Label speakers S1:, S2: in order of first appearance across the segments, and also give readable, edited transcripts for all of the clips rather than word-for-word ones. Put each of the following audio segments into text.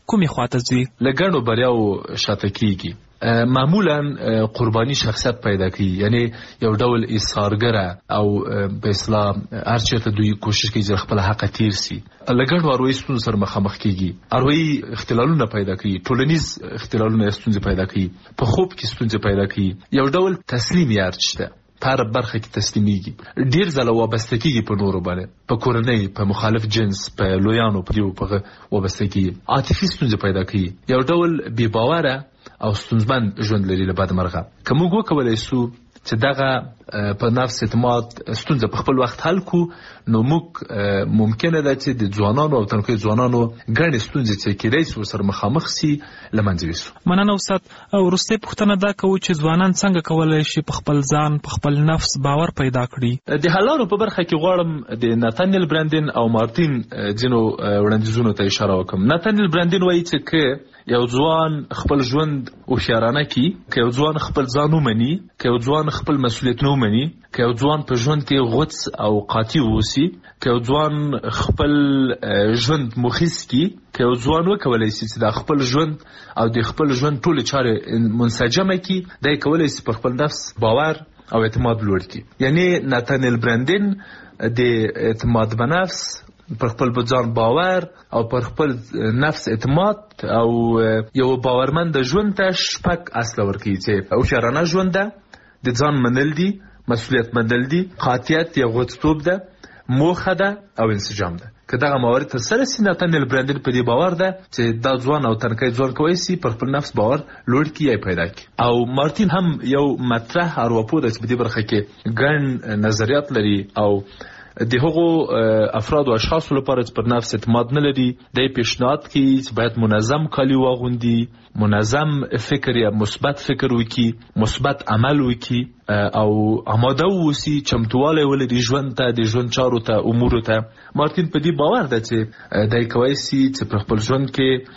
S1: کومې خواته ځي؟
S2: له ګڼو بریاو شاته کیږي. معمولا قربانی شخصیت پیدا کوي، یعنی یو ډول ایثارګره او په اسلام هر چېرته دوی کوشش کوي چې خپل حق تیر سي. له ګڼو اروایي ستونزو سره مخامخ کیږي، اروایي اختلالونه پیدا کوي، ټولنیز اختلالونه ستونزې پیدا کوي، په خوب کې ستونزې پیدا کوي. یو ډول تسلیم یار شته، په هر برخه کې تسلیمیږي، ډیر ځله وابسته کیږي په نورو باندې، په کورنۍ، په مخالف جنس، په لویانو په دیو په وابسته کیږي، عاطفي ستونزې پیدا کوي، یو ډول بې باوره او ستونزمن ژوند لري. له بده مرغه که موږ وکولی سو چې دغه په نفس اعتماد ستونزه په خپل وخت حل کو، نو موږ ممکنه ده چې د ځوانانو او تنکي ځوانانو ګڼې ستونزې چې کېدای سي ورسره مخامخ سي له منځه یوسو.
S1: مننه استاد. وروستۍ پوښتنه دا کوو چې ځوانان څنګه کولی شي په خپل ځان، په خپل نفس باور پیدا کړي؟
S2: د حلانو په برخه کې غواړم د ناتانیل برندین او مارتین ځینو وړاندیزونو ته اشاره وکړم. ناتانیل برندین وایي چې که یو ځوان خپل ژوند هوښیارانه کړي، که یو ځوان خپل ځان ومني، که یو ځوان خپل مسؤلیتونه ومني، که یو ځوان په ژوند کې غوڅ او قاطع واوسي، که یو ځوان خپل ژوند مخیس کړي، که یو ځوان وکولی سي چې د خپل ژوند او د خپل ژوند ټولې چارې منسجمه کړي، دی کولی سي په خپل نفس باور او اعتماد لوړ کړي. یعنی ناتانیل برندین د اعتماد په نفس، پر خپل ځان باور او پر خپل نفس اعتماد او یو باورمند ژوند ته 6 اصل ورکوي چې هوښیارانه ژوند ده، د ځان منل دي، مسؤلیت منل دي، قاطعیت یا غوڅتوب ده، موخه ده او انسجام ده. که دغه موارد ترسره سي، ناتانیل برندین په دې باور ده چې دا ځوان او تنکی ځوان کولی سي پر خپل نفس باور لوړ کړي یا پیدا کړي. او مارتین هم یو مطرح ارواپوه ده چې په دې برخه کې ګڼ نظریات لري او د هغو افراد او اشخاصو لپاره چې پر نفس اعتماد نه لري، دی پیشنهاد کوي چې باید منظم کالي واغوندي، منظم فکر یا مثبت فکر وکړي، مثبت عمل وکړي او آماده واوسي، چمتوالی ولري ژوند ته، د ژوند چارو ته، امورو ته. مارتین په دې باور ده چې دی کولی سي چې پر خپل ژوند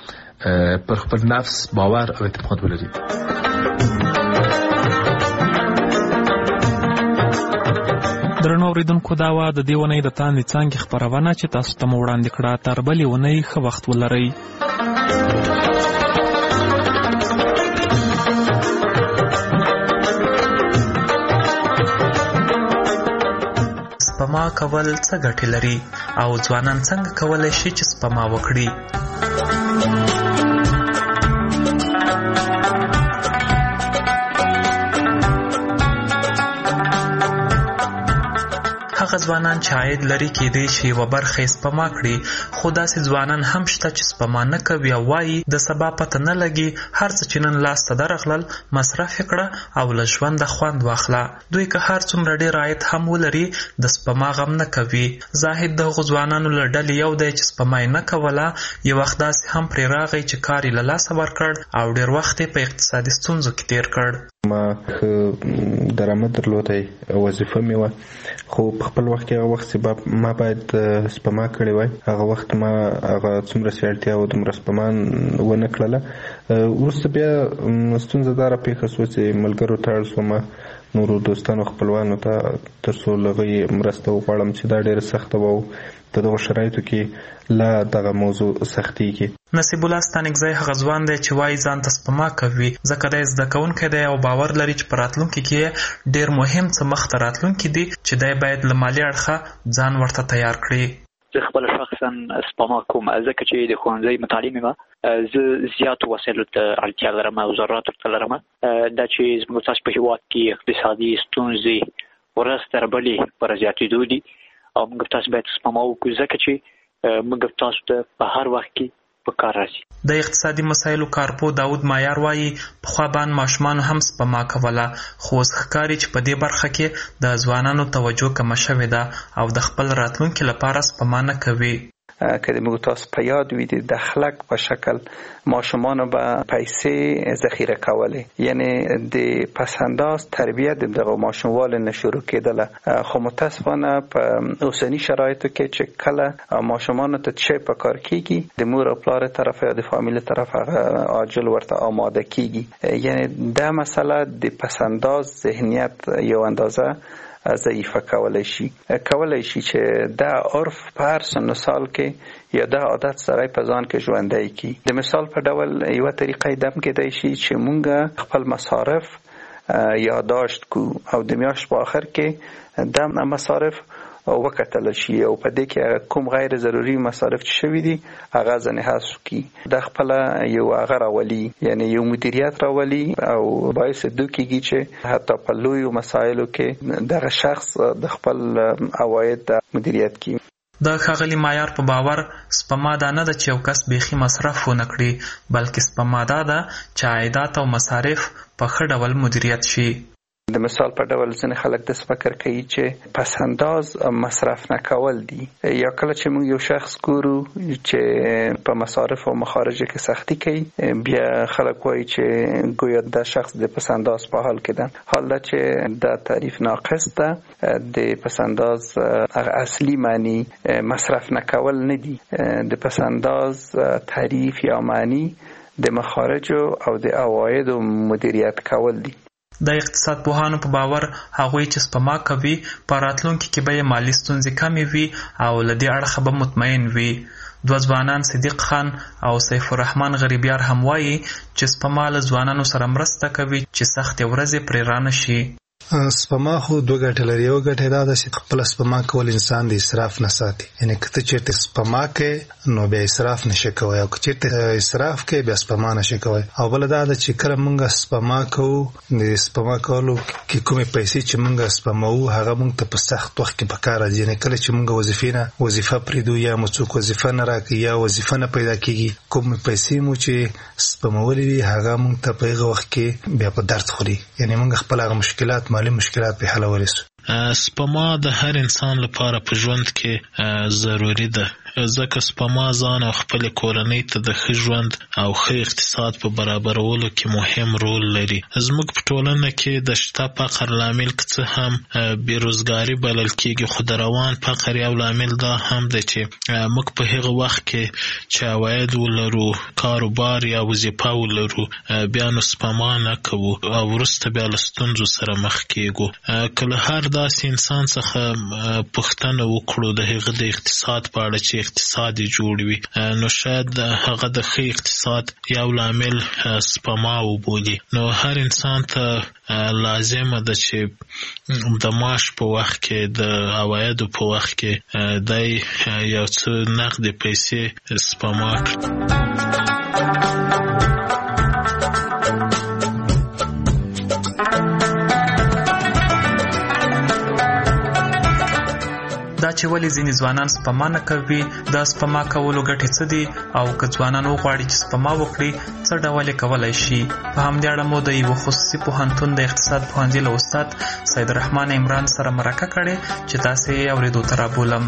S2: کې پر خپل نفس باور او اعتماد ولري.
S1: درنو اوریدونکو، دا وه د دې اونۍ د تاندې څانګې خپرونه چې تاسو ته مو وړاندې کړه. تر بلې اونۍ ښه وخت ولرئ. سپما کول څه ګټې لري او ځوانان څنګه کولی شي چې سپما وکړي؟ هغه ځوانان چې عاید لري کېدای شي یوه برخه یې سپما کړي، خو داسې ځوانان هم شته چې سپما نه کوي او وایي د سبا پته نه لګي، هر څه چې نن لاس ته درغلل مصرف یې کړه او له ژونده خوند واخله. دوی که هر څومره ډېر عاید هم ولري د سپما غم نه کوي. زاهد د هغو ځوانانو له ډلې یو دی چې سپما یې نه کوله، یو وخت داسې هم پرې راغی چې کار یې له لاسه ورکړ او ډېر وخت یې په اقتصادي ستونزو کې تیر کړ.
S3: ما درآمد درلودی، وظیفه مې وه، خو په خپل وخت کې هغه وخت چې ما باید سپما کړې وای، هغه وخت ما هغه څومره چې اړتیا وه دومره سپما ونه کړله. وروسته بیا ستونزه دا راپېښه شوه چې ملګرو ته اړ شوم، نورو دوستانو خپلوانو ته، تر څو له هغوی مرسته وغواړم چې دا ډېره سخته وه او په دغو شرایطو کې لا دغه موضوع سختېږي.
S1: نصیب الله ستانکزی هغه ځوان دی چې وایي ځان ته سپما کوي، ځکه دی زده کوونکی دی او باور لري چې په راتلونکي کې ډېر مهم څه مخته راتلونکي دي چې دی باید له مالي اړخه ځان ورته تیار کړي.
S4: زه خپل شخصا سپما کوم، ځکه چې د ښوونځي مطالعې مې زه زیاتو وسایلو ته اړتیا لرم او ضروراتو ته لرم. دا چې زموږ تاسو په هېواد کې اقتصادي ستونزې ورځ تر بلې پر زیاتېدو دي او موږ تاسو باید سپما وکړو، ځکه چې موږ تاسو ته په هر وخت کې په کار راځي.
S1: د اقتصادي مسایلو کارپو داود مایار وایي پخوا باندې ماشومانو هم سپما کوله، خو اوس ښکاري چې په دې برخه کې د ځوانانو توجه کمه شوې ده او د خپل راتلونکي لپاره سپما نه کوي.
S5: که د موږ تاسو په یاد وي د دخلک په شکل ماشومانو به پیسې ذخیره کولې، یعنی د پسنداز تربیت د دغه ماشوموالو نه شروع کېدله، خو متاسفانه په اوسني شرایطو کې چې کله ماشومانو ته څه په کار کېږي، د مور او پلار طرف یا د فامیل طرف هغه عاجل ورته آماده کېږي. یعنی دا مسله د پسنداز ذهنیت یو اندازه ضعیفه کولای شي چې دا عرف په هر سن سال کې یا دا عادت سره په ځان کې ژوندی کی. د مثال په ډول یو طریقه دم کېدای شي چې مونږ خپل مصارف یادداشت کو او د میاشت په آخر کې د مصارف وکتل شي او په دې کې کوم غیر ضروري مصارف چې شوي دي هغه ځنې حذف کی. د خپل یو هغه راولي یعنی یو مدیریت راولي او باعث دوکیږي چې حتی په لویو مسایلو کې دغه شخص د خپل عواید مدیریت کی.
S1: د ښاغلي معیار په باور سپما دا نه ده چې یو کس بیخي مصرف ونه کړي، بلکې سپما دا ده چې عایدات او مصارف په ښه ډول مدیریت شي.
S5: د مثال په ډول ځینې خلک داسې فکر کوي چې پس انداز مصرف نه کول دي، یا کله چې موږ یو شخص ګورو چې په مصارف او مخارجو کې سختی کوي بیا خلک وایي چې گویا دا شخص د پس انداز په حال کې ده. حال دا چې دا تعریف ناقص ده. د پس انداز اصلي معنی مصرف نه کول نه دي. د پس انداز تعریف یا معنی د مخارجو او د عوایدو مدیریت کول دي.
S1: د اقتصاد پوهانو په باور هغوی چې سپما کوي په راتلونکي کې به یې مالي ستونزې کمې وي او له دې اړخه به مطمئن وي. دوه ځوانان صدیق خان او سیف الرحمن غریبیار هم وایي چې سپما له ځوانانو سره مرسته کوي چې سختې ورځې پرې رانه شي.
S6: سپما خو دوه ګټې لري. یو ګټه دا ده چې خپل سپما کول انسان د اسراف نه ساتي، یعنی که ته چېرته سپما کوې نو بیا اسراف نشي کوی، او که چېرته اسراف کوې بیا سپما نشي کوی. او بله دا ده چې کله موږ سپما کوو د سپما کولو کې کومې پیسې چې موږ سپموو هغه موږ ته په سخت وخت کې په کار راځي. یعنی کله چې موږ وظیفه پرېږدو یا مو څوک وظیفه نه راکوي یا وظیفه نه پیدا کېږي، کومې پیسې مو چې سپمولې وي هغه موږ ته په هغه وخت کې بیا په درد خوري، یعنی موږ خپل هغه مشکلات مالی مشکلات په حل ورسو.
S7: سپما د هر انسان لپاره په ژوند کې ضروری ده، ځکه سپما ځان او خپل کورنۍ ته د ښه ژوند او ښه اقتصاد په برابرولو کې مهم رول لري. زموږ په ټولنه کې د شته فقر لامل که څه هم بیروزګاري بلل کېږي، خو د روان فقر یو لامل دا هم ده چې موږ په هغه وخت کې چې عواید ولرو، کاروبار یا وظیفه ولرو، بیا نو سپما نه کوو او وروسته بیا له ستونزو سره مخ کېږو. که له هر داسې انسان څخه پوښتنه وکړو د هغه د اقتصاد په اړه چې اقتصاد جوړ وي، نو شاید هغه د ښه اقتصاد یو لامل سپما وبولي. نو هر انسان ته لازمه ده چې د معاش په وخت کې د عوایدو په وخت کې دی یو څه نقد پیسې سپما کړي.
S1: دا چې ولې ځینې ځوانان سپما نه کوي، د سپما کولو ګټې څه دي، او که ځوانان وغواړي چې سپما وکړي څه ډول یې کولی شي. په همدې اړه مو د یوه خصوصي پوهنتون د اقتصاد پوهنځي له استاد سید الرحمن عمران سره مرکه کړې چې تاسې یې اورېدو ته رابولم.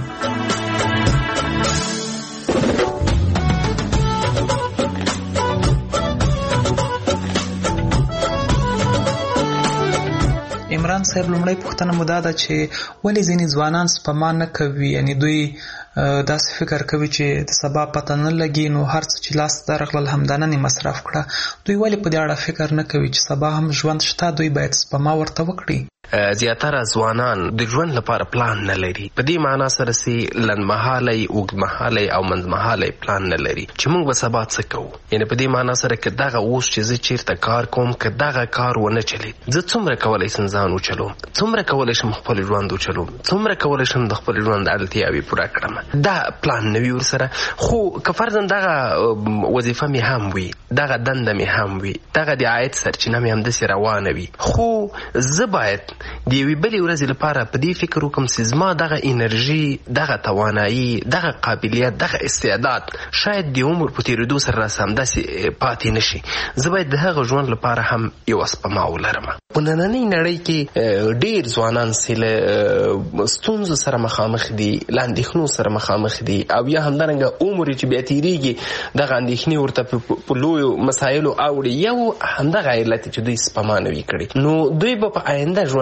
S1: عمران صاحب، لومړی پوښتنه مو دا ده چې ولې ځینې ځوانان سپما نه کوي، یعنی دوی داسې فکر کوي چې د سبا پته نه لګي نو هر څه چې لاس ته راغلل همدا نن یې مصرف کړه. دوی ولې په دې اړه فکر نه کوي چې سبا هم ژوند شته، دوی باید سپما ورته وکړي؟
S8: زیاتره ځوانان د ژوند لپاره پلان نه لري. په دې معنا سره چې لنډمهالی، اوږدمهالی او منځمهالی پلان نه لري چې موږ به سبا څه کوو. یعنې په دې معنا سره که دغه اوس چې زه چیرته کار کوم که دغه کار ونه چلید، زه څومره کولی شم ځان وچلوم، څومره کولی شم خپل ژوند وچلوم، څومره کولی شم د خپل ژوند اړتیاوې پوره کړم. دا پلان نه وي ورسره. خو که فرضاً دغه وظیفه مې هم وي، دغه دنده مې هم وي، دغه د عاید سرچینه مې همداسې روانه وي، خو زه باید د یوې بلې ورځې لپاره په دې فکر وکړم چې زما دغه انرژي، دغه توانایي، دغه قابلیت، دغه استعداد شاید د عمر په تېرېدو سره راسه همداسې پاتې نشي. زه باید د هغه ژوند لپاره هم یوه سپما ولرم. په نننۍ نړۍ کې ډېر ځوانان چې له ستونزو سره مخامخ دي، له اندېښنو سره مخامخ دي، او یا همدارنګه عمر چې بیا تېرېږي دغه اندېښنې ورته په لویو مسایلو اوړي. یو همدغه علت چې دوی سپما نه وي کړې، نو دوی به په آینده ژوند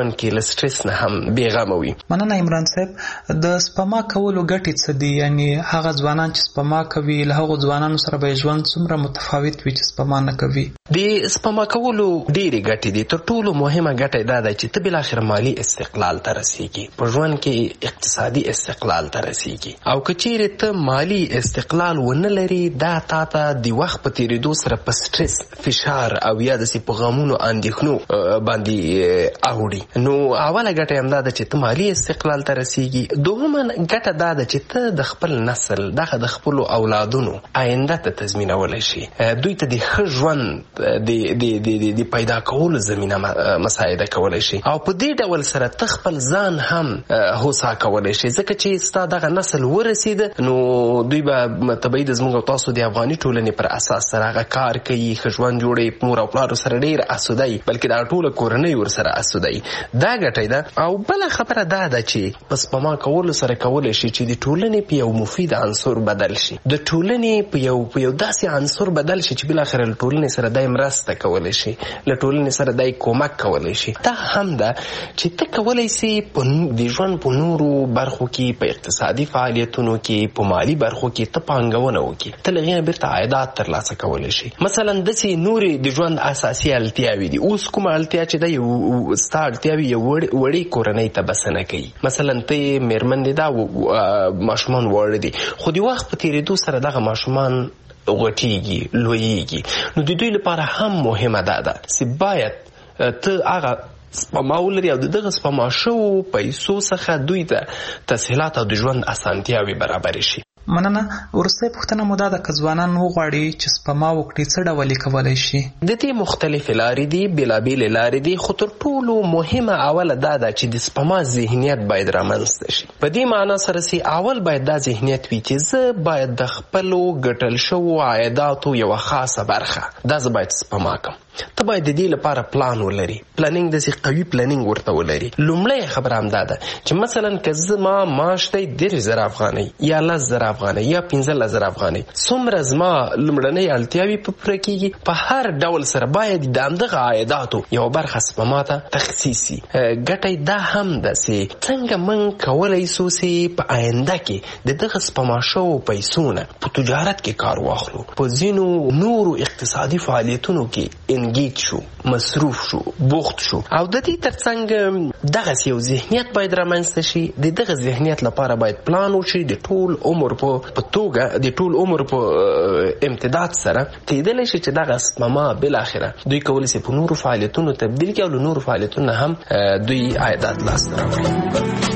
S8: ژوند کې له سټرس نه هم بیغمه وي.
S1: مننه عمران صاحب. د سپما کولو ګټې څه دي؟ یعنی هغه ځوانان چې سپما کوي له هغو ځوانانو سره به ژوند څومره متفاوت وي چې سپما نه کوي؟
S8: د سپما کولو ډېرې ګټې دي. تر ټولو مهمه ګټه دا ده چې ته بالاخره مالي استقلال ته رسیږي، په ژوند کې اقتصادي استقلال ته رسیږي. او که چیرې ته مالي استقلال ونه لري، دا تا ته د وخت په تېرېدو سره په سټرس، فشار او یا داسې په غمونو اندېښنو باندې اوړي. نو اوله ګټه همدا ده چې ته مالي استقلال ته رسیږي. دوهمه ګټه دا ده چې ته د خپل نسل دغه د خپلو اولادونو آینده ته تضمینولی شي، دوی ته د ښه ژوند د پیدا کولو زمینه مساعده کولی شي. او په دې ډول سره ته خپل ځان هم هوسا کولی شي، ځکه چې ستا دغه نسل ورسېده نو دوی به طبیعي د زموږ او تاسو د افغاني ټولنې پر اساس سره هغه کار کوي، ښه ژوند جوړوي، مور او پلارو سره ډېر اسوده وي، بلکې دا ټوله کورنۍ ورسره اسوده وي. دا ګټه ده. او بله خبره دا ده چې په سپما کولو سره کولی شي چې د ټولنې په یو مفید عنصر بدل شي، د ټولنې په یو داسې عنصر بدل شي چې بالاخره له ټولنې سره دای مرسته کولی شي، له ټولنې سره دای کومک کولی شي. دا هم ده چې ته کولی سي د ژوند په نورو برخو کې، په اقتصادي فعالیتونو کې، په مالي برخو کې ته پانګونه وکړي، ته له هغې نه بیرته عایدات ترلاسه کولی شي. مثلا داسې نورې د ژوند اساسي اړتیاوې دي. اوس کومه اړتیا چې ده یو ستا اړتیاوې یو وړې کورنۍ ته بسنه کوي. مثلا ته مېرمن دې دا ماشومان واړه دي، خو د وخت په تېرېدو سره دغه ماشومان غټیږي، لویږي. نو د دوی لپاره هم مهمه ده چې باید ته هغه سپما ولري او دغه سپما شوو پیسو څخه دوی ته تسهیلات او د ژوند اسانتیاوې برابرې شي.
S1: مننه. وروستۍ پوښتنه مو دا ده که ځوانان وغواړي چې سپما وکړي څه ډول یې کولی شي؟
S8: د دې مختلفې لارې دي، بېلابېلې لارې دي، خو تر ټولو مهمه اوله دا ده چې د سپما ذهنیت باید رامنځته شي. په دې معنا سره چې اول باید دا ذهنیت وي چې زه باید د خپلو ګټل شوو عایداتو یوه خاصه برخه دا زه باید سپما کړم. ته باید د دې لپاره پلان ولري، پلانینګ داسې قوي پلانینګ ورته ولري. لومړی خبره همدا ده چې مثلا که زما معاش دی 10,000 افغانۍ یا 10,000 افغانۍ یا 15,000 افغانۍ، څومره زما لومړنۍ اړتیاوې په پوره کېږي، په هر ډول سره باید د همدغه عایداتو یوه برخه سپما ته تخصیص شي. ګټه دا هم ده چې څنګه موږ کولی سو چې په آینده کې د دغه سپما شوو پیسو نه په تجارت کې کار واخلو، په ځینو نورو اقتصادي فعالیتونو کې انګیج شو، مصروف شو، بوخت شو. او د دې ترڅنګ دغسې یو ذهنیت باید رامنځته شي. د دغه ذهنیت لپاره باید پلان وشي د ټول عمر په توګه، د ټول عمر په امتداد سره کېدلی شي چې دغه سپما بالاخره دوی کولی شي په نورو فعالیتونو تبدیل کړي او له نورو فعالیتونو هم دوی عایدات لاسته راوړي.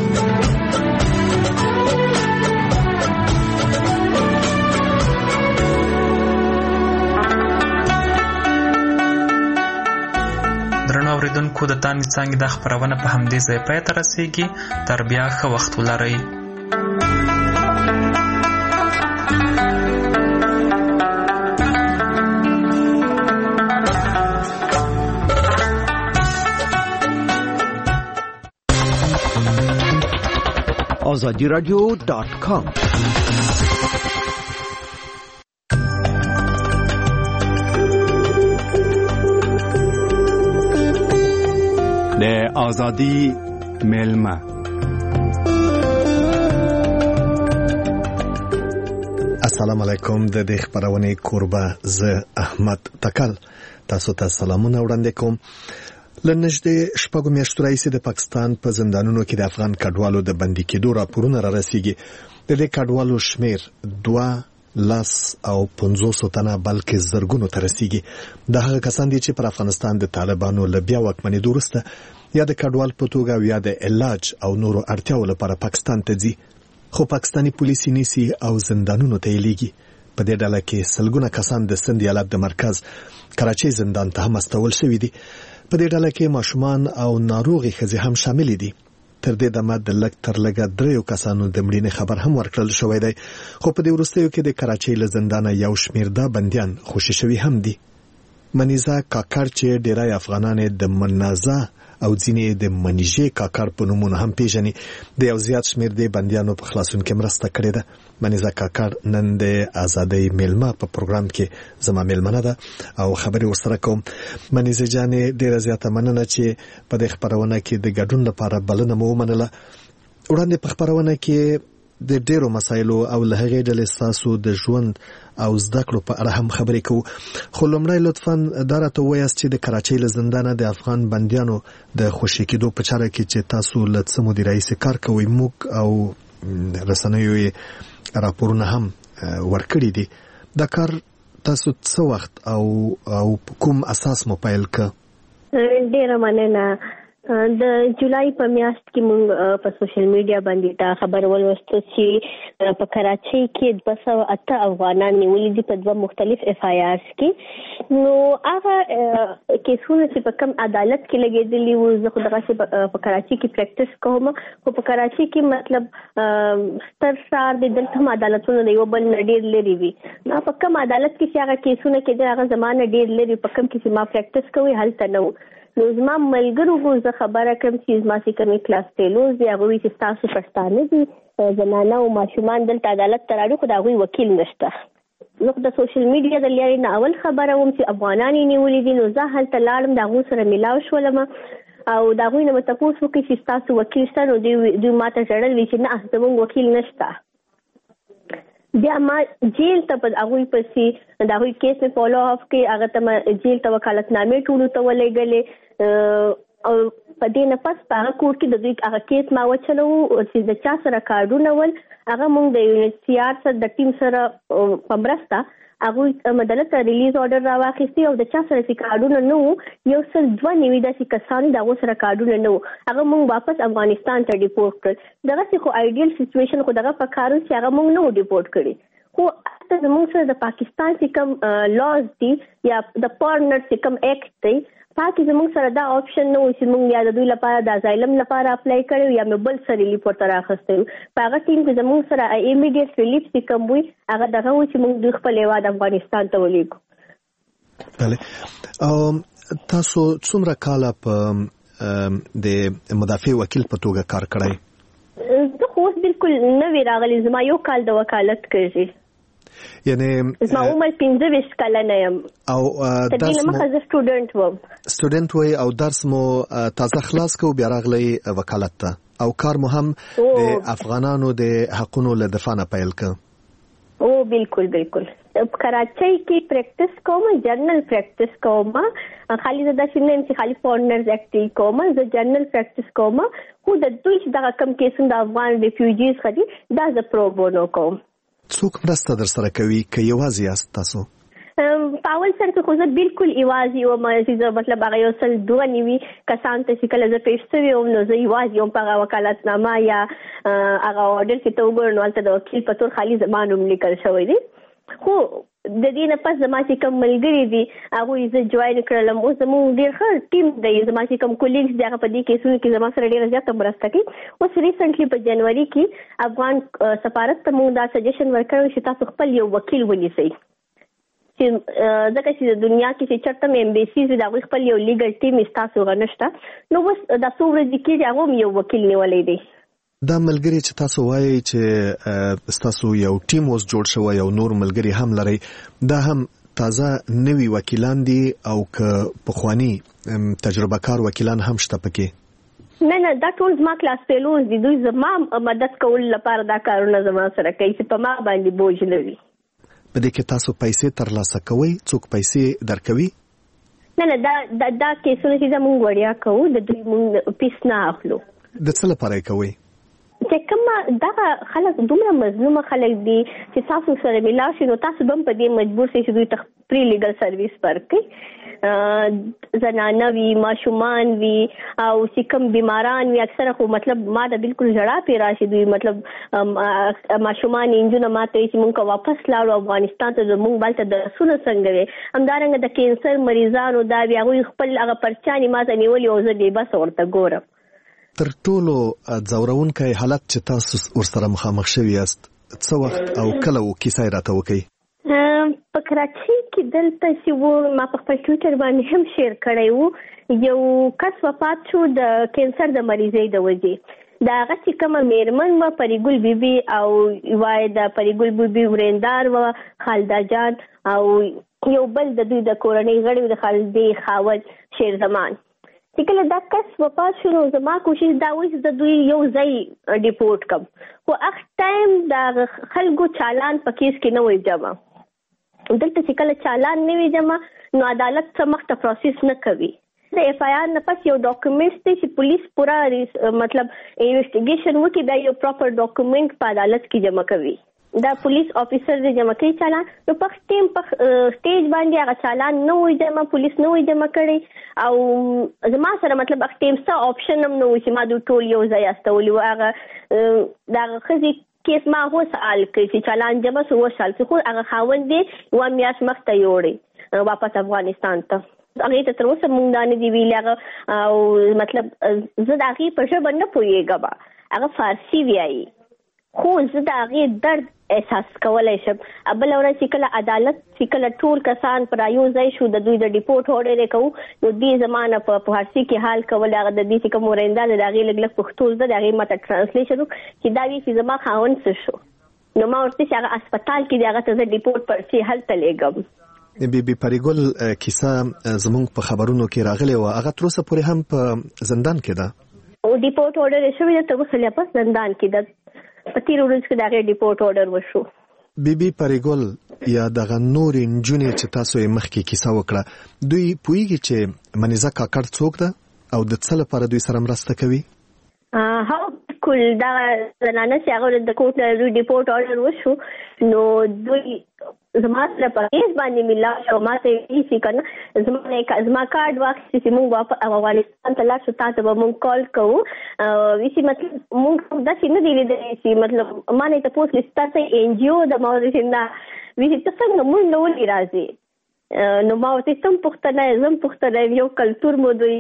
S1: درنو اوریدونکو، د تانې څانګې دا خپرونه په همدې ځای پای ته رسېږي. تر بیا ښه وخت ولرئ.
S9: azadiradio.com د آزادی میلمه.
S10: السلام علیکم. د دې خبرونه کوربه زه احمد تکل تاسو ته سلامونه وړاندې کوم. لنږدې شپږو میاشتو راهیسې د پاکستان په زندانونو کې د افغان کډوالو د بندي کېدو راپورونه را رسیږي. د دې کډوالو شمیر 2 او 500 تنه بلکې زرګونو ته رسیږي. د هغه کسان دي چې پر افغانستان د طالبانو له بیا واکمنېدو وروسته یا د کډوال په توګه یا د علاج او نورو اړتیاو لپاره پاکستان ته ځي، خو پاکستاني پولیس نیسي او زندانونو ته یې لیږي. په دې ډله کې سلګونه کسان د سند ایالت د مرکز کراچۍ زندان ته هم استول شوي دي. په دې ډله کې ماشومان او ناروغي ښځې هم شامل دي. تر دې دمه د لږ تر لږه 3 کسانو د مړینې خبر هم ورکړل شوی دی، خو په دې وروستیو کې د کراچۍ له زندانه یو شمېر دا بندیان خوشي شوي هم دي. منیزه کاکړ چې ډیری افغانان د منازه او ځینې د منیژې کاکړ په نومونو هم پیژني. د یو زیات شمیر د بندیانو په خلاصون کې مرسته کړې ده. منیزه کاکړ نن د ازادۍ میلمه په پروګرام کې زما میلمنه ده او خبرې ورسره کوم. منیزه جانې ډیره زیاته مننه چې په دې خبرونه کې د ګډون لپاره بلنه مو ومنله. وړاندې په خبرونه کې د ډیرو مسایلو او له هغې ډلې ستاسو د ژوند او زده کړو په اړه هم خبرې کوو. خو لومړی لطفاً دا راته ووایاست چې د کراچۍ له زندانه د افغان بندیانو د خوشي کېدو په چاره کې چې تاسو له څه مودې راهیسې کار کوئ، موږ او رسنیو یې راپورونه هم ورکړي دي. دا کار تاسو څه وخت او کوم اساس مو پیل کړ؟
S11: ډیره مننه. د جولای په میاشت کې موږ په سوشل میډیا باندې دا خبر ولوسته چې په کراچۍ کې 208 افغانان نیولي دي په 2 مختلف FIRs کې. نو هغه کیسونه چې په کوم عدالت کې لګېدلي وو، زه خو دغه په کراچۍ کې پریکټس کوم، خو په کراچۍ کې مطلب ستر ښار دی، دلته هم عدالتونه د یو بل نه ډېر لرې وي. نو په کوم عدالت کې چې هغه کیسونه کېدل هغه زمانه ډېر لرې، په کوم کې چې ما پریکټس کوي هلته نه و. نو زما ملګرو خو زه خبره کوم چې زما چې کومې کلاس فیلوز دي هغوی چې ستاسو پښتانه دي، زنانه او ماشومان دلته عدالت ته راړي، خو د هغوی وکیل نشته. زه خو د سوشل میډیا د لارې نه اول خبره وم چې افغانان یې نیولي دي. نو زه هلته لاړم، د هغوی سره میلاو شولم او د هغوی نه مې تپوس وکړي چې ستاسو وکیل شته؟ نو دوی ما ته ژړل وي چې نه زموږ وکیل نشته. بیا ما جیل ته په هغوی پسې د هغوی کیس مې فالو اف کړي، هغه ته ما جیل ته وکالتنامې ټولو ته ولېږلې او په دې نه پس په هغه کور کې د دوی هغه کیس ما وچلو چې د چا سره کارډونه ول، هغه موږ د UNHCR سره د ټیم سره په مرسته هغوی دلته ریلیز آرډر راواخیستې او د چا سره چې کارډونه نه وو 192 داسې کسان د هغو سره کارډونه نه وو، هغه موږ واپس افغانستان ته ډیپورټ کړل. دغسې خو آیډیل سچویشن خو دغه په کار چې هغه موږ نه وو ډیپورټ کړي. خو هلته زموږ سره د پاکستان چې کوم لاز دي یا د پارنر چې کوم ایکټ دی پاکې زموږ سره دا آپشن نه و چې موږ یا د دوی لپاره د ازایلم لپاره اپلای کړی یا مې بل سره ریلیف ورته رااخیستی و. په هغه ټیم کې زموږ سره ایمیډیټ ریلیف چې کوم وي هغه دغه و چې موږ دوی خپل هېواد افغانستان ته ولېږو.
S10: بله. تاسو څومره کاله په د مدافع وکیل په توګه کار کړی؟
S11: زه خو اوس بلکل نوې راغلی، زما 1 کال د وکالت کړي.
S10: یعنی
S11: زما عمر 25 کلنه یم
S10: او
S11: تر دې نه مخکې زه سټوډنټ وم
S10: او درس مو تازه خلاص کو بیا راغلی وکالت ته او کار مو هم د افغانانو د حقونو له دفاع نه پیل کړ؟
S11: او بالکل په کراچۍ کې پریکټس کوم، جرنل پریکټس کوم، خالي زه داسې نه یم چې خالي فورنرز ایکټ کوم، زه جرنل پریکټس کوم. خو د دوی چې دغه کم کیسونه د افغان ریفیوجیز ښه دي دا زه پرو بونو کوم.
S10: څوک مرسته در سره کوي که یوازې یاست تاسو؟
S11: په اول سر کې خو زه بالکل یوازې وم، چې زه مطلب هغه 102 نیوي کسان ته چې کله زه پیش شوې وم نو زه یوازې وم په هغه وکالتنامه یا هغه آرډر کې ته وګورې نو هلته د وکیل په طور خالي زما نوم لیکل شوی دی. خو د دې نه پس زما چې کوم ملګري دي هغوی زه جوین کړلم. اوس زموږ ډېر ښه ټیم دی، زما چې کوم کولیګز دي هغه په دې کیسونو کې زما سره ډېره زیاته مرسته کوي. اوس ریسنټلی په جنوري کې افغان سفارت ته موږ دا سجیشن ورکړی چې تاسو خپل یو وکیل ونیسئ، چې ځکه چې د دنیا کې چې چېرته م ایمبیسیز دي د هغوی خپل یو لیګل ټیم ستاسو هغه نشته. نو اوس دا څو ورځې کېږي هغه هم یو وکیل نیولی دی.
S10: دا ملګري چې تاسو وایي چې تاسو یو ټیم اوس جوړ شوی او نور ملګري هم لرئ، دا هم تازه نوي وکیلان دي او که پخواني تجربه کار وکیلان هم شته پکې؟
S11: نه دا ټول زما کلاس فیلوز دي، دوی زما مدد کولو لپاره دا کارونه زما سره کوي چې په ما باندې بوج نه وي.
S10: په دې کې تاسو پیسې ترلاسه کوئ؟ څوک پیسې درکوي؟
S11: نه دا کیسونه چې زموږ وړیا کوو د دوی موږ پیس نه اخلو.
S10: د څه لپاره یې کوئ؟
S11: چې کومه دغه خلک دومره مظلومه خلک دي چې تاسو سره ملاو شي نو تاسو به هم په دې مجبور شئ چې دوی ته پری لیګل سرویس ورکړئ. زنانه وي، ماشومان وي او چې کوم بیماران وي، اکثره خو مطلب ما د بالکل ژړا پې راشي. دوی مطلب ماشومان نجونه ما ته چې مونږ واپس لاړو افغانستان ته، زمونږ بلته درسونه څنګه وي. همدارنګه د کینسر مریضانو دا وي، هغوی خپل هغه پرچانې ما ته نیولي او زه بېبسه ورته ګورم.
S10: تر ټولو ځورونکی حالت چې تاسو ورسره مخامخ شوي یاست څه وخت او کله و کیسه یې راته وکړئ؟
S11: په کراچۍ کې دلته چې ما په خپل ټویټر باندې هم شیر کړی وو، یو کس وفات شو د کینسر د مریضۍ د وجې. دا هغه چې کومه میرمن وه پریګل بیبي او وای د پریګل بیبي ورېندار وه خالده جان او یو بل د دوی د کورنۍ غړي د خالدې خاوند شیر زمان. چې کله دا کس وفات شو نو زما کوشش دا وه چې د دوی یو ځای ډیپورټ کړم، خو هغه ټایم د خلکو چالان په کیس کې نه وی جمع. دلته چې کله چالان نه وي جمع نو عدالت څه مخته پروسس نه کوي. د اف آی آر نه پس یو ډاکومنټ دی چې پولیس پورا مطلب انویسټیګیشن وکړي، بیا یو پراپر ډاکومنټ په عدالت کې جمع کوي. دا پولیس افیسر دی جمع کوي چالان، نو په ټیم په سټیج باندې هغه چالان نه وي جمع، پولیس نه وي جمع کړي او زما سره مطلب هغه ټیم څه آپشن هم نه وي چې ما دوی ټول یو ځای استولي و. هغه د هغه ښځې کیس ما هو سوال کوي چې چالان جمع سو وشال چې خو هغه خاوند دی و میاش مخته یوړي واپس افغانستان ته. هغه ته تر اوسه مونږ دا نه دی ویلي هغه او مطلب زه د هغې په ژبه نه پوهېږم، هغه فارسي وایي، خو زه د هغې درد احساس کولی شم. بله ورځ چې کله عدالت چې کله ټول کسان پر یو ځای شو د دوی د ډیپورټ order یې کوو نو دې زما نه په فارسي کې حال کول، هغه د دې چې کوم ورېنده دی د هغې لږ لږ پښتو زده د هغې ماته ټرانسلیشن چې دا وي چې زما خاوند څه شو. نو ما ورته چې هغه اسپتال کې دی هغه ته زه ډیپورټ پرچې هلته لیږم.
S10: بی پریګل کیسه زمونږ په خبرونو کې راغلی وه، هغه تر اوسه پورې هم په زندان کې ده.
S11: ډیپورټ order یې شوې ده، تر اوسه لا په زندان کې ده. په تیر ورځ کې د هغې ډیپورټ order وشو.
S10: بی پریګل یا دغه نورې نجونې چې تاسو یې مخکې کیسه وکړه، دوی پوهېږي چې منیزه کاکړ څوک ده او د څه لپاره دوی سره مرسته کوي؟
S11: ها بالکل، دا زنانه چې هغه د کوټ نه دوی ډیپورټ order وشو نو دوی زما سره په کیس باندې ملا شو، ما ته یې چې کنه زما کارډ واخیستې چې موږ واپس افغانستان ته لاړ شو، تا ته به موږ کال کوو. چې مطلب موږ داسې نه دی لیدلی چې مطلب ما نه یې تپوس کړي چې تاسې NGO ده، ما ورته چې نه وي چې ته څنګه موږ نه ولې راځې. نو ما ورته ته هم پوښتنه یې زه هم پوښتنه یم، یو کلتور مو دوی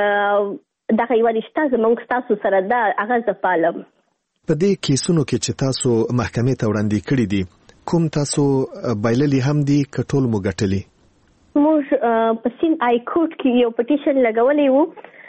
S11: دغه یوه رشته زموږ ستاسو سره ده هغه زه پالم.
S10: په دې کیسونو کې چې تاسو محکمې ته وړاندې کړي دي کوم تاسو بایللي هم دي که ټول مو ګټلي؟
S11: موږ په سیند های کورټ کې یو پټیشن لګولی وو،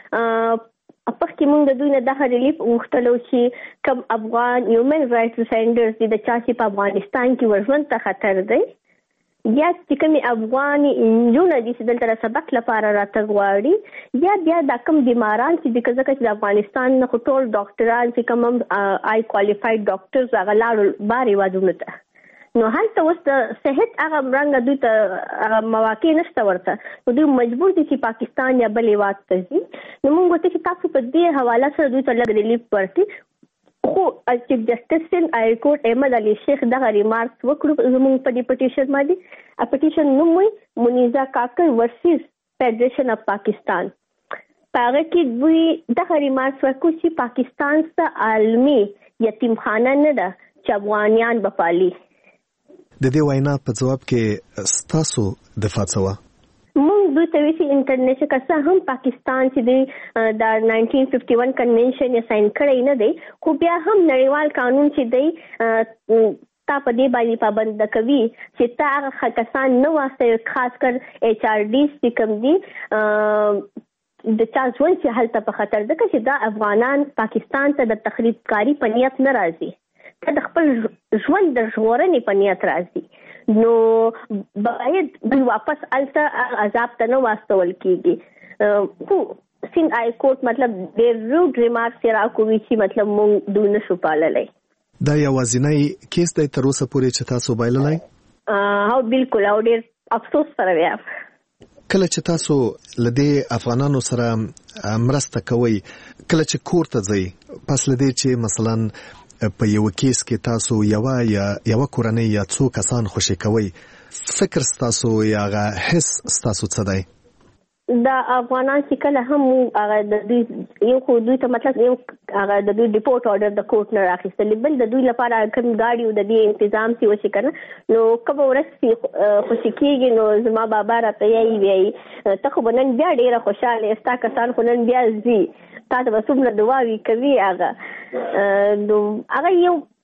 S11: پخکې موږ د دوی نه دغه ریلیف غوښتلو چې کوم افغان هیومن رایټس ډیفینډرز دي د چا چې په افغانستان کې ورژوند ته خطر دی یا چې کومې افغاني نجونه دي چې دلته د سبق لپاره راتګ غواړي یا بیا دا کوم بیماران چې ځکه چې د افغانستان نه خو ټول ډاکټران چې کوم آی کوالیفاید ډاکټرز هغه لاړو بار هېوادونو ته، نو هلته اوس د صحت هغه رنګه دوی ته مواقع نشته ورته، نو دوی مجبور دي چې پاکستان یا بل هېواد ته ځي. نو موږ ورته چې تاسو په دې حواله سره دوی ته لږ ریلیف ورکړي. خو چیف جسټس سیند های کورټ احمد علي شیخ دغه ریمارکس وکړو زموږ په دې پټیشن باندې. پټیشن نوم وایي منیزه کاکړ ورسز فیډریشن اف پاکستان. په هغه کې دوی دغه ریمارکس ورکړو چې پاکستان څه عالمي یتیمخانه نه ده چې افغانیان به پالي.
S10: د دې وینا په جواب کې ستاسو دفاع څه وه؟
S11: موږ دوی ته وایي چې انټرنیشنل که څه هم پاکستان چې دی د 1951 کنونشن یې ساین کړی نه دی، خو بیا هم نړیوال قانون چې دی تا په دې باندې پابند کوي چې تا هغه کسان نه واسطه، خاص کر HRDs چې کوم دي د چا ژوند چې هلته په خطر ده، چې دا افغانان پاکستان ته د تخریب کاری په نیت نه راځي، ته د خپل ژوند د ژغورنې په نیت راځي، نو باید دوی واپس هلته عذاب ته نه واستول کېږي. خو سیند های کورټ مطلب ډېر روډ ریمارکس یې راکوي چې مطلب موږ دوی نشو پاللی.
S10: دا یوازینی کیس دی تر اوسه پورې چې تاسو بایللی؟
S11: هو بالکل، او ډېر افسوس سره بیا
S10: کله چې تاسو له دې افغانانو سره مرسته کوئ، کله چې کور ته ځئ، پس له دې چې مثلا په یو کیس کې تاسو یوه کورنۍ یا څو کسان خوشي کوئ، فکر ستاسو یا هغه حس ستاسو څه دی؟
S11: دا افغانان چې کله هم هغه د دوی یو خو دوی ته مطلب یو هغه د دوی ډیپورټ order د کوټ نه راخیستلی، بل د دوی لپاره کوم ګاډي او د دې تنظیم چې وشي کنه، نو کوم ورځ چې خوشي کېږي نو زما بابا راته یې ته خو به نن بیا ډېره خوشحاله ستا کسان خو نن بیا ځي، تا ته به څومره دعاوې کوي هغه. نو هغه یو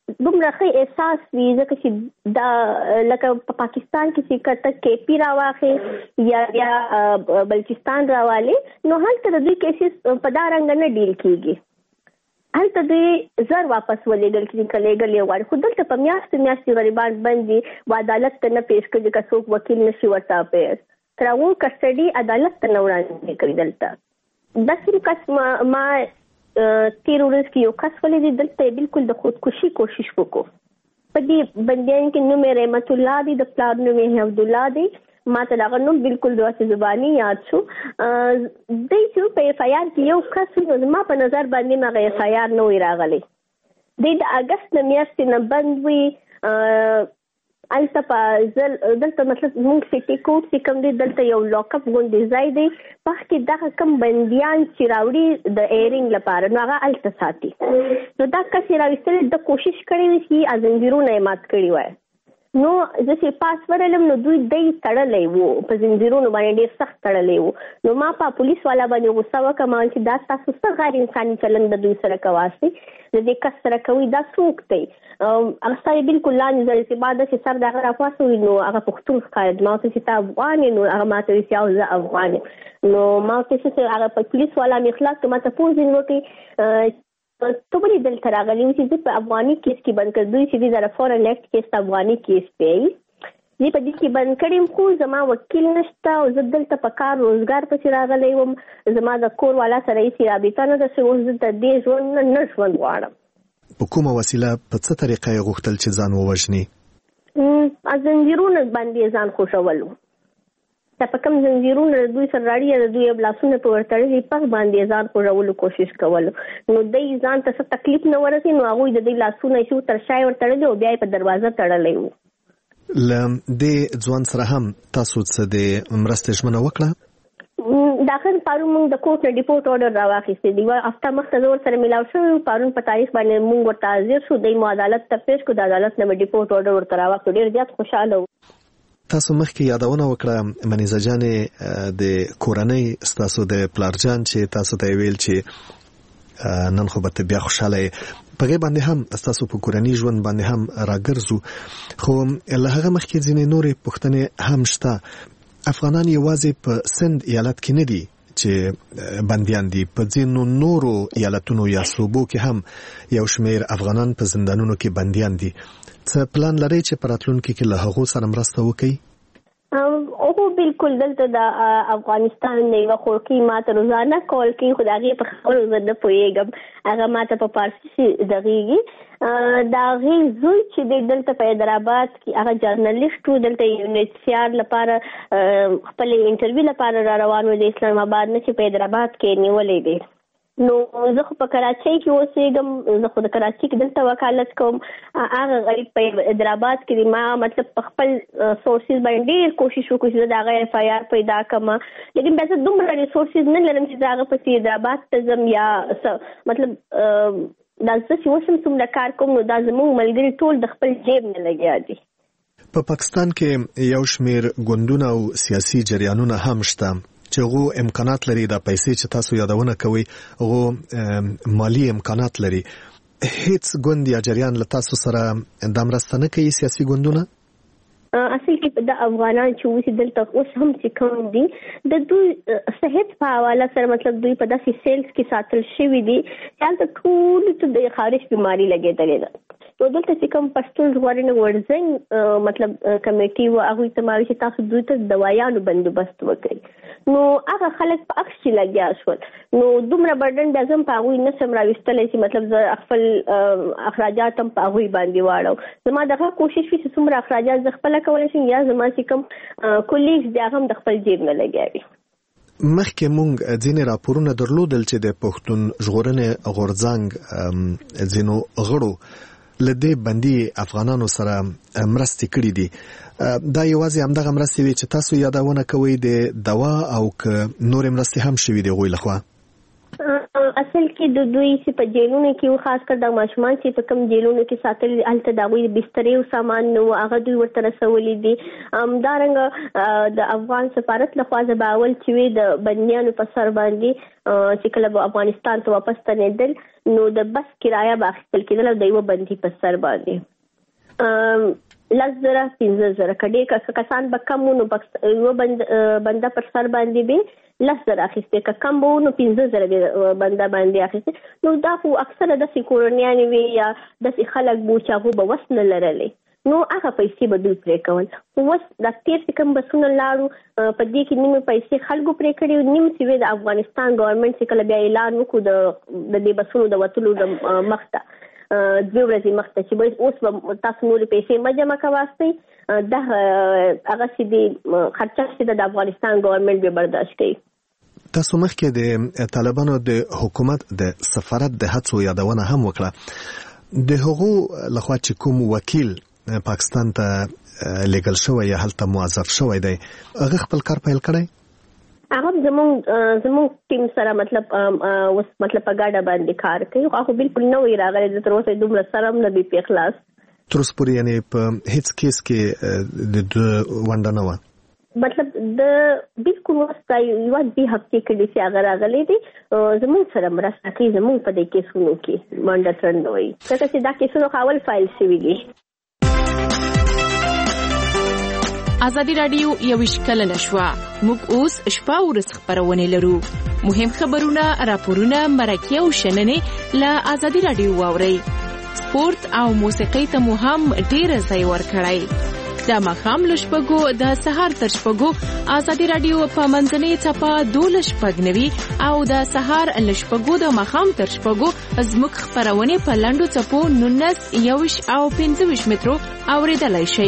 S11: دومره ښه احساس وي ځکه چې دا لکه په پاکستان کې چې کته KP راواخې یا بلوچستان راوالي نو هلته د دوی کیسز په دا رنګ نه ډیل کیږي هلته دوی زر واپس ولېږل کېږي که لېږل یې غواړي خو دلته په میاشتې غریبان بند دي و عدالت ته نه پیش کړي که څوک وکیل نشي ورته پیش تر هغو کسټډي عدالت ته نه وړاندې کوي دلته داسې کس ما تیر ورځ کې یو کس ولید دلته بالکل د خودکشي کوشش وکړو په دې بندیان کې نوم یې رحمت الله دی د پلار نوم یې عبدالله دی ما ته دغه نوم بالکل داسې زباني یاد شو دی چې په FIR کې یو کس وي نو زما په نظر باندې هغه FIR نه وي راغلی دی د اګست نه میاشتې نه بند وي الته په دلته مطلب موږ سټي کوډ چې کوم دی دلته یو لاکاپ غونډې ځای دی پخې دغه کم بندیان چې راوړي د ایرینګ لپاره نو هغه الته ساتي نو دا کس یې راویستل د کوشش کړی وي چې زنځیرونه یې مات کړي وای نو زه چې پاس ورلم نو دوی دی تړلی وو په زنځیرونو باندې ډېر سخت تړلی وو نو ما په پولیس والا باندې غوسه وکړم چې دا تاسو څه غیر انساني چلند د دوی سره کواسئ د دې کس سره کوي دا څوک دی هغه ستا یې بالکل لاندې ځل چې بعد چې سر د هغه راپاسوي نو هغه پښتون ښکارېد ما ورته چې ته افغان یې نو هغه ما ته ویل چې او زه افغان یم نو ما ورته چې هغه په پولیس والا مې خلاص کړ ما ته پوښتنه وکړي ته ولې دلته راغلی وو چې زه په افغاني کیس کې بند کړ دوی چې دوی د فورن ایکټ کیس ته افغاني کیس پیل زه په دې کې بند کړم خو زما وکیل نشته او زه دلته په کار روزګار پسې راغلی وم زما د کور والا سره هېڅ رابطه نه ده چې اوس زه د دې ژوند نه ژوند غواړم
S10: په کومه وسیله په څه طریقه یې غوښتل چې ځان ووژني
S11: زنځیرونه باندې ځان خوښولو دا په کوم زنځیرونه دوی سره راړي یا دوی بلاسونه په ورتړلي په باندې ځان خوړولو کوشش کولو نو دوی ځان ته څه تکلیف نه ورسي نو هغوی د دوی لاسونه شو تر شای ورتړلي او بیا یې په دروازه تړلی وو
S10: له دې ځوان سره هم تاسو څه د مرستې ژمنه وکړه
S11: داخل پرون موږ د کوټ نه ډیپورټ order راواخیستې دی هفته مخکې زه ورسره میلاو شوی پرون په تاریخ باندې موږ ورته حاضر شو دی مو عدالت ته پیش کړو د عدالت نه ډیپورټ order ورته راواخیستو ډېر زیات خوشحاله وو
S10: تاسو مخکې یادونه وکړه منیزه جانې د کورنۍ ستاسو د پلارجان چې تاسو ته ویل چې نن خو به بیا خوشاله په غي باندې هم تاسو په کورنۍ ژوند باندې هم راګرځو خو له هغه مخکې ځینې نورې پوښتنې هم شته افغانان یوازې په سند ایالت کې نه دي چې بنديان دي په ځینو نورو ایالتونو یا صوبو کې هم یو شمېر افغانان په زندانونو کې بنديان دي څه پلان لري چې په راتلونکي کې له هغو سره مرسته وکړي
S11: او بالکل دلته د افغانستان نه یو خورکی ماته روزانه کول کوي خو هغه په خبرو زه نه پوهیږم هغه ماته په پارسي دغیږي دا غي زوی چې دلته په حیدرآباد کې هغه جرنالیست و دلته UNHCR لپاره خپل انټرویو لپاره را روان و د اسلام آباد نه چې په حیدرآباد کې نیولې دي نو زه خو په کراچۍ کې اوسېږم زه خو د کراچۍ کې دلته وکالت کوم هغه غریب په حیدرآباد کې ما مطلب په خپل سورسز باندې ډېر کوشش وکړو چې د هغه FIR پیدا کړم لیکن بیا زه دومره ریسورسز نه لرم چې د هغه پسې حیدرآباد ته ځم یا مطلب دا زه چې اوس هم څومره کار کوم نو دا زموږ ملګري ټول د خپل جیب نه لګیا دي
S10: په پاکستان کې یو شمېر ګوندونه او سیاسي جریانونه هم شته چې هغه امکانات لري د پیسې چې تاسو یادونه کوي هغه مالی امکانات لري هیڅ ګوند یا جریان له تاسو سره د مرسته نه کوي سیاسي ګوندونه
S11: اصل کې د افغانان چې اوس دلته اوس هم چې کوم دي د دوی صحت په حواله سره مطلب دوی په داسې سیلز کې ساتل شوي دي چې ټول ته د خارج بیماری لګېدلې ده نو دلته چې کوم پښتون ژغورنې غورځنګ مطلب کمیټي و هغوی ته ما چې تاسو دوی ته دوایانو بندوبست وکړي نو هغه خلک په عکس چې لګیا شول نو دومره برډن بیا زه هم په هغوی نشم راویستلی چې مطلب زه خپل اخراجات هم په هغوی باندې واړو زما دغه کوشش وي چې څومره اخراجات زه خپله کولی شم یا زما چې کوم کولیګز بیا هم د خپل جیب نه لګیا وي
S10: مخکې مونږ ځینې راپورونه درلودل چې د پښتون ژغورنې غورځنګ ځینو غړو لدې بندي افغانانو سره مرستې کړې دي دا یوازې همدغه مرستې وي چې تاسو یادونه کوئ د دوا او که نور مرستې هم شوي دي غوی لخوا
S11: اصل کې د دوی چې په جیلونو کې خاص کر د ماشومان چې په کم جیلونو کې ساتل هلته د هغوی بسترې او سامان نو هغه دوی ورته رسولي دي. همدارنګه د افغان سفارت لخوا زباول چې وي د بندیانو په سر باندې چې کله به افغانستان ته واپس ستنېدل نو د بس کرایه به اخیستل کېدل او د یوه بندي په سر باندې 10,000-15,000 کډې کسان به کم نو یوه بنده پر سر باندې به 10,000 اخیستې، که کم به نو 15,000 بنده باندې اخیستې. نو دا خو اکثره داسې کورنیانې وي یا داسې خلک وو چې هغو به وس نه لرلی نو هغه پیسې به دوی پرې کول. خو اوس د تېر چې کوم بسونه لاړو په دې کې نیمې پیسې خلکو پرې کړي، نیم چې وی د افغانستان ګورنمنټ چې کله بیا اعلان وکړو د دې بسونو د وتلو د مخته 2 ورځې مخته چې اوس به تاسو نورې پیسې مه جمع کوئ، دا هغه چې د خرچه چې د افغانستان ګورنمنټ به برداشت کوي.
S10: تاسو مخکې د طالبانو د حکومت د سفارت د هڅو یادونه هم وکړه. د هغو لخوا چې کوم وکیل پاکستان ته لیګل شوی یا هلته موظف شوی دی هغه خپل کار پیل کړی؟
S11: هغه زموږ ټیم سره مطلب په ګاډه باندې کار کوي. هغه بالکل نوې راغلی تر اوسه دومره سره هم نه دی په اخلاص
S10: تر اوسه پورې، یعنې په هیڅ کیس کې د ونډه نه وه.
S11: مطلب د بالکل وسته یوه 2 هفتې کې چې هغه راغلی دی زموږ سره مرسته کوي زموږ په دې کیسونو کې منډه ترنډوي، ځکه چې دا کیسونه خو اول فایل شوي دي.
S12: ازادي راډیو 21 کلنه شوه. موږ اوس شپه ورځ خبرونه لرو. مهم خبرونه، راپورونه، مرکې او شننې له ازادي راډیو واورئ. سپورت او موسیقي ته مو هم ډېر ځای ورکړئ. د ماښام له شپږو د سهار تر شپږو ازادي راډیو په منځنۍ څپه 12:90 او د سهار له شپږو د ماښام تر شپږو زموږ خبرونه په لنډو څپو 19, 21 او 25 مترو اوریدلای شئ.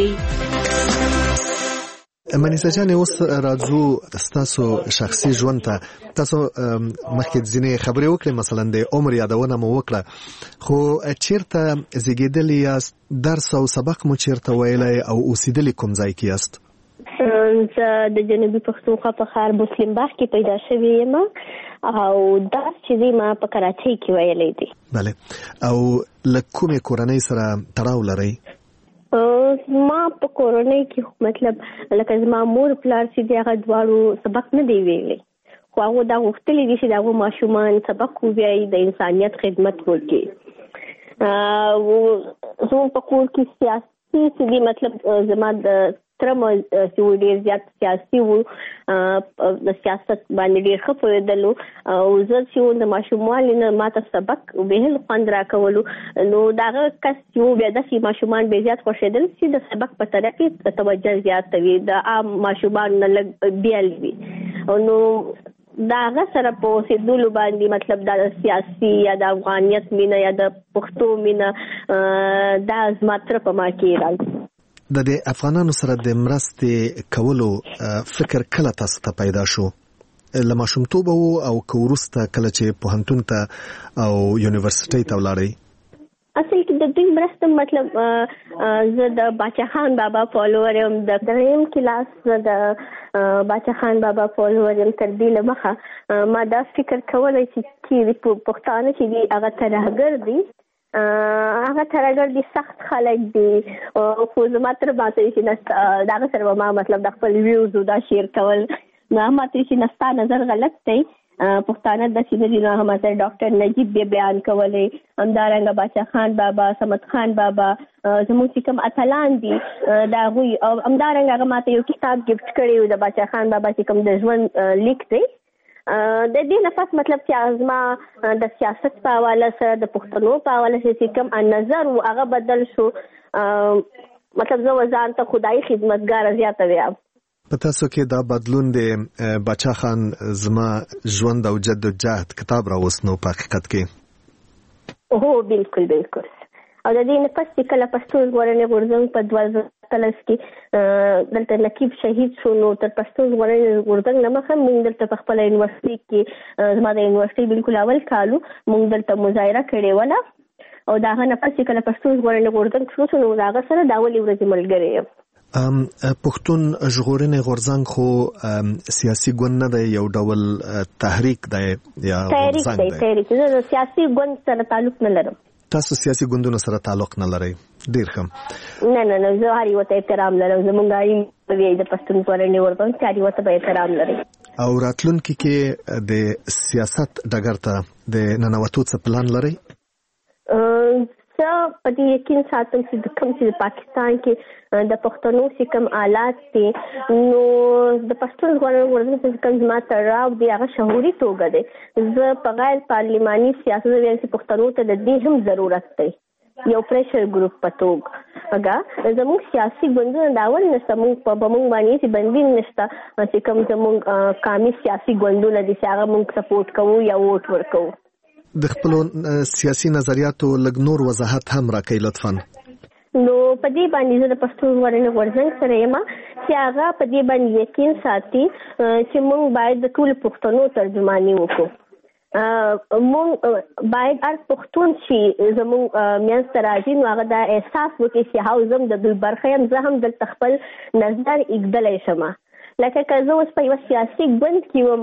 S10: منیزه جان، اوس راځو ستاسو شخصي ژوند ته. تاسو مخکې ځینې خبرې وکړې، مثلا د عمر یادونه مو وکړه، خو چیرته زیږېدلي یاست؟ درس او سبق مو چیرته ویلی او اوسېدلي کوم ځای کې یاست؟
S11: زه د جنوبي پښتونخوا په ښار مسلم باغ کې پیدا شوې یم او درس چې دی ما په کراچۍ کې ویلی دی.
S10: بله. او له کومې کورنۍ سره تړاو لرئ؟
S11: ما په کورنۍ کې مطلب لکه زما مور پلار چې دی هغه دواړو سبق نه دی ویلی، خو هغه دا غوښتلی دي چې د هغو ماشومان سبق ووایي، د انسانیت خدمت وکړي. زموږ په کور کې سیاسي چې دی مطلب زما د ترم چې و ډېر زیات سیاسي و، د سیاست باندې ډېر ښه پوهېدلو او زه چې و د ماشوموالي نه ما ته سبق بهل خوند راکولو. نو د هغه کس چې و بیا داسې ماشومان بې زیات خوښېدل چې د سبق په طرف کې توجه زیاته وي، د عام ماشومانو نه لږ بیل وي. نو د هغه سره په اوسېدلو باندې مطلب دا د سیاسي یا د افغانیت مینه یا د پښتو مینه دا زما تره په ما کې راځي.
S10: د افغانانو سره د مرستې کولو فکر کله تاسو ته پیدا شو؟ له ماشومتوبه وو او که وروسته کله چې پوهنتون ته او یونیورسټۍ ته ولاړئ؟
S11: اصل کې د دوی مرسته مطلب زه د باچا خان بابا فالوور یم، د 3م کلاس زه د باچا خان بابا فالوور یم. تر دې له مخه ما دا فکر کولی چې پښتانه چې دي هغه ترهګر دي، هغه ترهګر دي، سخت خلک دي. خو زما تر باندې چې د هغه سره ما مطلب د خپل ویوز دا شیر کول نو ما ته چې نستا نظر غلط دی، پښتانه داسې نه دي. نو هغه مثلا ډاکټر نجیب بیا بیان کولی، همدارنګه باچا خان بابا، صمد خان بابا، زموږ چې کوم اتلان دي د هغوی، او همدارنګه هغه ما ته یو کتاب ګفټ کړی و د باچا خان بابا چې کوم د ژوند لیک دی. د دې نفس مطلب چې ازما د سیاست په حواله سره د پښتنو په حواله چې کوم نظر و هغه بدل شو. مطلب زه ځان ته خدای خدمتګار زیاته ویم.
S10: په تاسو کې دا بدلون د باچا خان زما ژوند او جدوجهد کتاب راوست نو په حقیقت کې؟
S11: هو بالکل بالکل. او د دې نه پس چې کله پښتون ژغورنې غورځنګ په 2013 کې دلته نقیب شهید شو، نو تر پښتون ژغورنې غورځنګ نه مخه موږ دلته په خپله یونیورسټۍ کې زما د یونیورسټۍ بالکل اول کالو موږ دلته مظاهره کړې وله، او د هغه نه پس چې کله پښتون ژغورنې غورځنګ شروع شو نو د هغه سره د اولې ورځې ملګرې یم.
S10: پښتون ژغورنې غورځنګ خو سیاسي ګوند نه دی، یو ډول تحریک دی یا غورځنګ دی.
S11: تحریک زه سیاسي ګوند سره تعلق نه لرم.
S10: تاسو سیاسي ګوندونو سره تعلق نه لرئ؟ ډیر ښه.
S11: نه زه هر یو ته احترام لرم. زمونږ اړین دی د پښتون ژغورنې غورځنګ چې هر یو ته احترام لري.
S10: او راتلونکي کې د سیاست ډګر ته د ننوتو څه پلان لرئ؟
S11: زه په دې یقین ساتم چې د کوم چې پاکستان کې د پښتنو چې کوم آلات دي نو د پښتون ژغورنې غورځنګ چې کوم زما تړاو دی هغه شعوري توګه دی. زه په غیر پارلماني سیاست کې پښتنو ته د دې هم ضرورت دی یو پریشر ګروپ په توګه. اګه زموږ سیاسي ګوندونه داول نشته، موږ په موږ باندې چې بندین نشته چې کوم زموږ قومي سیاسي ګوندونه دي چې هغه موږ سپورټ کوو یا ووټ ورکوو.
S10: د خپل سیاسي نظریاتو لږ نور وضاحت هم راکړئ لطفاً.
S11: نو په دې باندې زه د پښتون ژغورنې غورځنګ سره یم چې هغه په دې باندې یقین ساتي چې موږ باید د ټولو پښتنو ترجماني وکړو. موږ باید هر پښتون چې زموږ میانځ ته راځي نو هغه دا احساس وکړي چې زه د دوی برخه یم، زه هم دلته خپل نظر ایږدلی شم. لکه که زه اوس په یوه سیاسي ګوند کې وم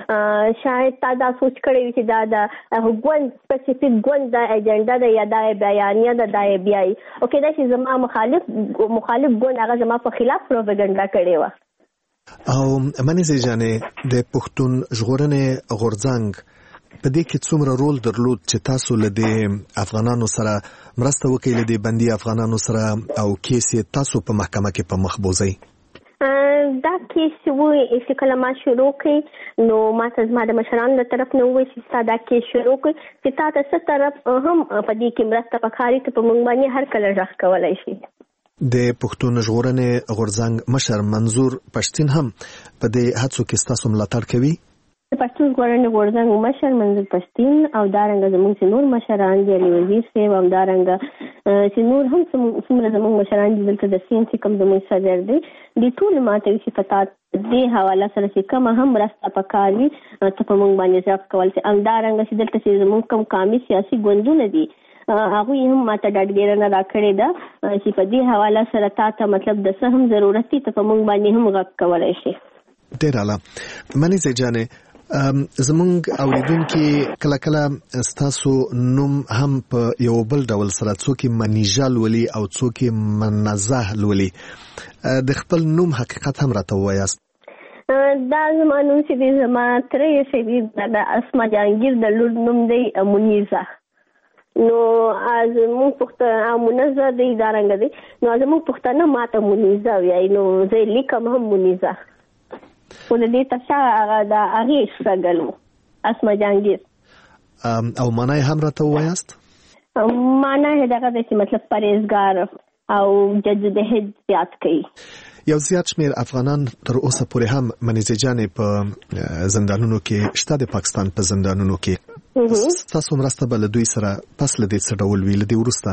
S11: شاید تا دا سوچ کړی وي چې دا د ګوند سپیسیفیک ګوند دا ایجنډا ده یا دا بیانیه ده دا بیایي او کېدای شي زما مخالف ګوند هغه زما په خلاف پروپاګنډا کړې وه.
S10: او منیزې جانې د پښتون ژغورنې غورځنګ په دې کې څومره رول درلود چې تاسو له دې افغانانو سره مرسته وکړئ، له دې بندي افغانانو سره او کیس یې تاسو په محکمه کې په مخ بوځئ؟
S11: دا کیس چې کله ما شروع کړی نو ما ته زما د مشرانو له طرف نه وویل چې ستا دا کیس شروع کړي چې تا ته څه طرف هم په دې کې مرسته پکار وي ته په موږ باندې هر کله غږ کولی شي.
S10: د پښتون ژغورنې غورځنګ مشر منظور پښتین هم په دې هڅو کې ستاسو ملاتړ کوي؟
S11: د پښتون ژغورنې غورځنګ مشر منظور پښتین او دارنګه زموږ چې نور مشران دي علي وزیر صاحب او دارنګه چې نور هم څومره زموږ مشران دي دلته د سین چې کوم زموږ صدر دی د ټول ماته چې پتا دې حواله سره چې کوم هم راسته پکار وي ته په موږ باندې ځاب کول چې او دارنګه چې دلته چې زموږ کوم قومي سیاسي ګوندونه دي هغه هم ماته ډاډګیرنه راکړې ده چې په دې حواله سره تاسو مطلب د څه هم ضرورت دي ته په موږ باندې هم غږ کولای شي.
S10: ډیر اعلی. منیزه جانې زمونږ اوریدونکي کله کله ستاسو نوم هم په یو بل ډول سره څوک منیژه لولي او څوک منزه لولي، د خپل نوم حقیقت هم راته ووایاست.
S11: دا زما نوم چې دی زما تره یې چې دی د اسما جهانګیر د لور نوم دی منیزه. نو زموږ پښتانه منزه دی دارنګه دی نو زموږ پښتانه ماته منیزه وایي نو زه لیکم هم منیزه. خو د دې تشه هغه د هغې شرګل و اسما جهانګیر.
S10: او معنی هم راته ووایاست؟
S11: معنی یې دغه دی چې مطلب پرهیزګار او جدوجهد زیات کوي.
S10: یو زیات شمیر افغانان تر اوسه پورې هم منیزه جانې په زندانونو کې شته، د پاکستان په زندانونو کې. ستاسو مرسته به له دوی سره پس له دې څه ډول وي له دې وروسته؟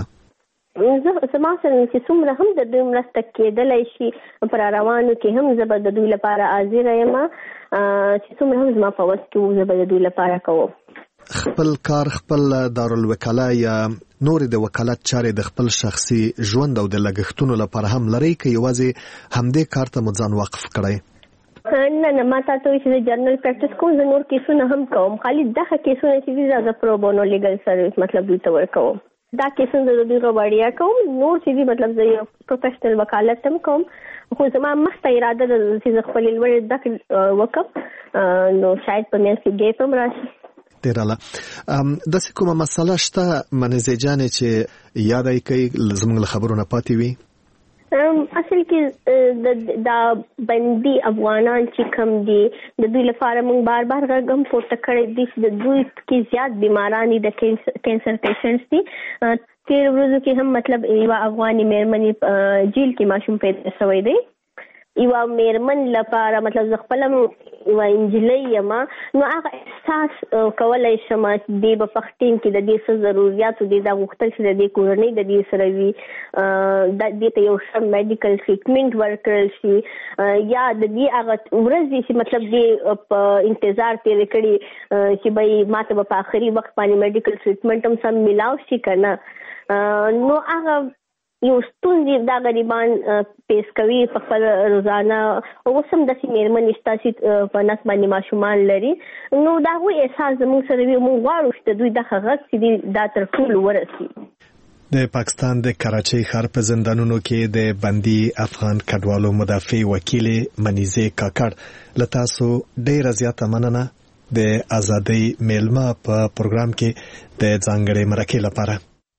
S11: زما سره چې څومره هم د دوی مرسته کېدلی شي پر روانو کې هم زه به د دوی لپاره حاضره یم، چې څومره هم زما په وس کې وو زه به د دوی لپاره کوم.
S10: خپل کار خپل دارالوکاله یا نور د وکالت چارې د خپل شخصي ژوند او د لګښتونو لپاره هم لري که یوازې همدې کار ته مو ځان وقف کړئ؟
S11: نه ما تاسو چې جرنل پریکټس کوم زه نور کیسونه هم کوم، خالي دغه کیسونه چې دي زه پرو بونو لیګل سرویس مطلب دوی ته ورکوم. دا کیسونه د دوی غوړیا کوم، نور چې دي مطلب زه یو پروفیشنل وکالت هم کوم، خو زما مخته اراده ده چې خپل لوړ دغه وکم نو شاید په مې کې ګیپ هم راشي.
S10: ډیر اعلی. داسې کومه مسله شته منیزه جانې چې یادای کوي زموږ له خبرو نه پاتې وي؟
S11: اصل کې دا بندي افغانان چې کم دي د دوی لپاره موږ بار بار غږم پورته کړی دي چې د دوی کې زیات بیماران دي، د کینسر پیشنټس دي. تیر ورځو کې هم مطلب یو افغاني مېرمنې جیل کې ماشوم پیدا شوی دی. یو مېرمن لپاره مطلب زه خپل یو انجلۍ یم نو هغه احساس کولای شم چې دې په پښتین کې د دې څه ضرورت دي دا غوښتل چې د دې کورنۍ د دې سره وي د دې ته یو ښه میډیکل ټریټمنټ ورکړل شي یا د دې هغه ورځې چې مطلب دې په انتظار تېرې کړي چې به ماته به په آخري وخت باندې میډیکل ټریټمنټ هم سم ملاو شي که نه. نو هغه یو ستونزې دا غریبان پیس کوي په خپل روزانه او وسم د سیمېرمن استاسي په نس باندې ماشومان لري نو دا هو احساس زموږ سره وي موږ غواړو چې دوی د حقیقت چې دا تر ټولو ورسي.
S10: د پاکستان د کراچۍ ښار په زندانونو کې د بندي افغان کډوالو مدافع وکیل منیزه کاکړ له تاسو ډېره زیاته مننه د ازادۍ میلمه په پروګرام کې د ځانګړي مرکې لپاره.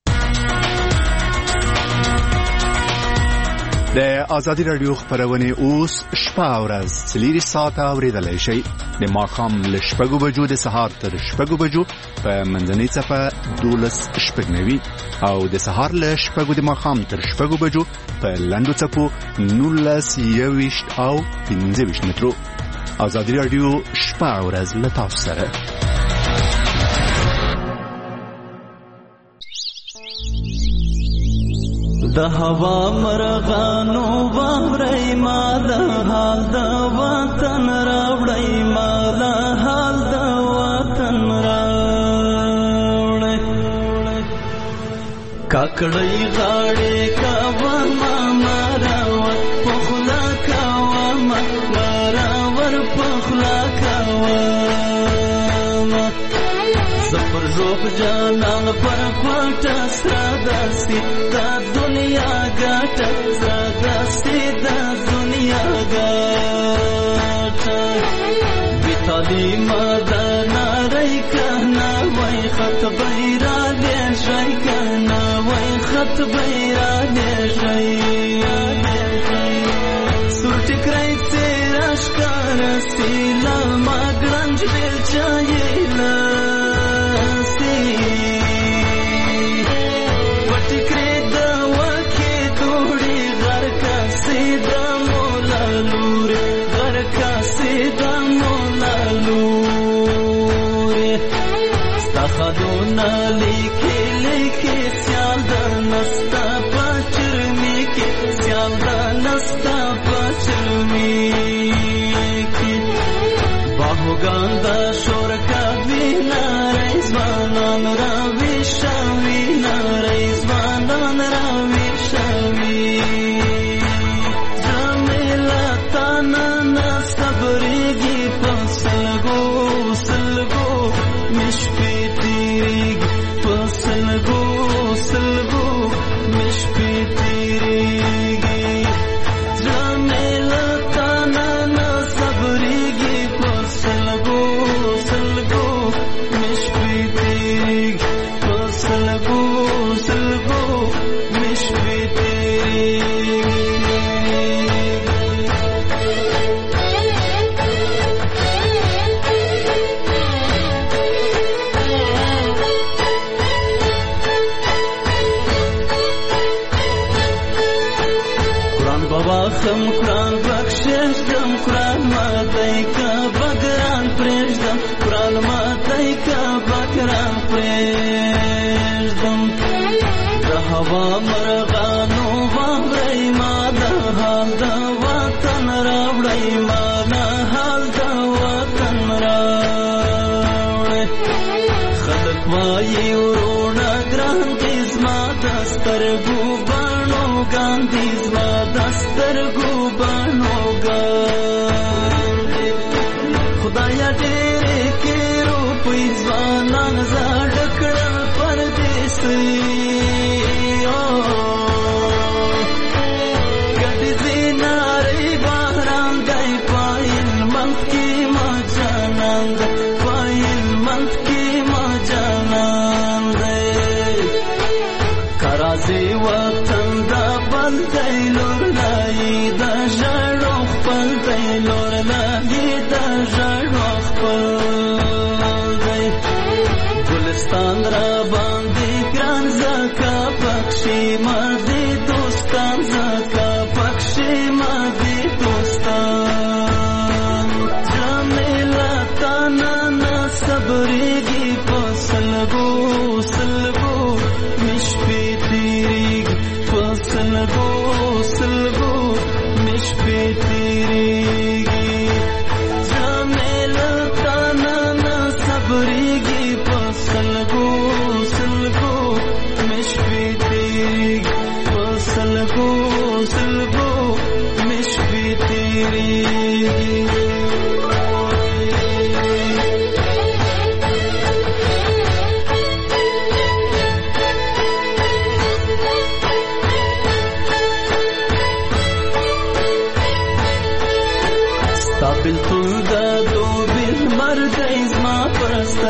S9: د ازادي رادیو خبرونه اوس شپه او ورځ 4 ساعته اوریدلای شئ د ماښام له 6 بجو د سهار تر 6 بجو په منځنۍ صفه 12:90 او د سهار له 6 د ماښام تر 6 بجو په لنډو صفو 19:20 او 15 مترو. ازادي رادیو شپه او ورځ له تاسو سره.
S13: د هوا مرغانو باورې ما د حال د وطن راوړې ما د حال د وطن راوړې کاکړې غاړې کا ما مراوت پخلا کا ما مراور پخلا کا زفر روح جانان پر پټ سرادستی دا دنیا ګټ سرادستی دا دنیا ګټ بیتالی مدن رای کنا وای خط بیرا دې شای کنا وای خط بیرا دې شای سور ټکرای تیراش کار سیلا ماګرنج دل چایلا خدونا لیکي لیکي سیال د نستا پچرمی کې سیال د نستا پچرمی کې باهوګان د شور کا وینا رضوانان را ویشوي نا رضوانان را ویشوي جمیلا تانا نستبرګي پسلګو سلګو مشپی سلگو مشپی تیریگی جامیلا تانا نا صبریگی پر سلگو سلگو مشپی تیریگی پر سلگو سلگو مشپی تیریگی خم قرآن بخشش دم قرآن ماتای کا بگران پریشدم قرآن ماتای کا بگران پریشدم د هوا مرغانو باورې ما د حال د وطن راوړې ما د حال د وطن راوړې خلک وایي ورونه ګران دي زما د سترګو بڼو ګاندي زما سترګو بڼو ګاندي خدایا ډېرې کې روپۍ ځوانان زاړه کړل پردیسي ګډې دینارې باران دی پایل منځ کې ما جانان دی پایل منځ کې ما جانان دی کرازي وطن دا بل دی لور دا ژړو خپل دی لور لګي دا ژړو خپل دی ګلستان را باندې ګران زکا پکشي مدي دوستان زکا پکشي مدي دوستان جمیلا تانا نا صبرېږي په سلګو سلګو مشپې تیریږي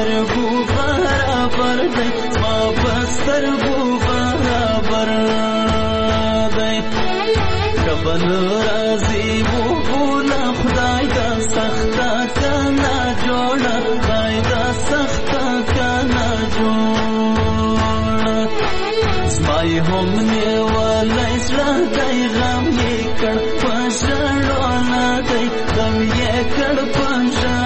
S13: سترګو برابر دی ما په سترګو برابر دی کبل راځي وو بولا خدای دا سخته کنا جوړه خدای دا سخته کنا جوړه سمای هم نیولای زړه دی غم یې کړ په ژړونه دی غم یې کړ په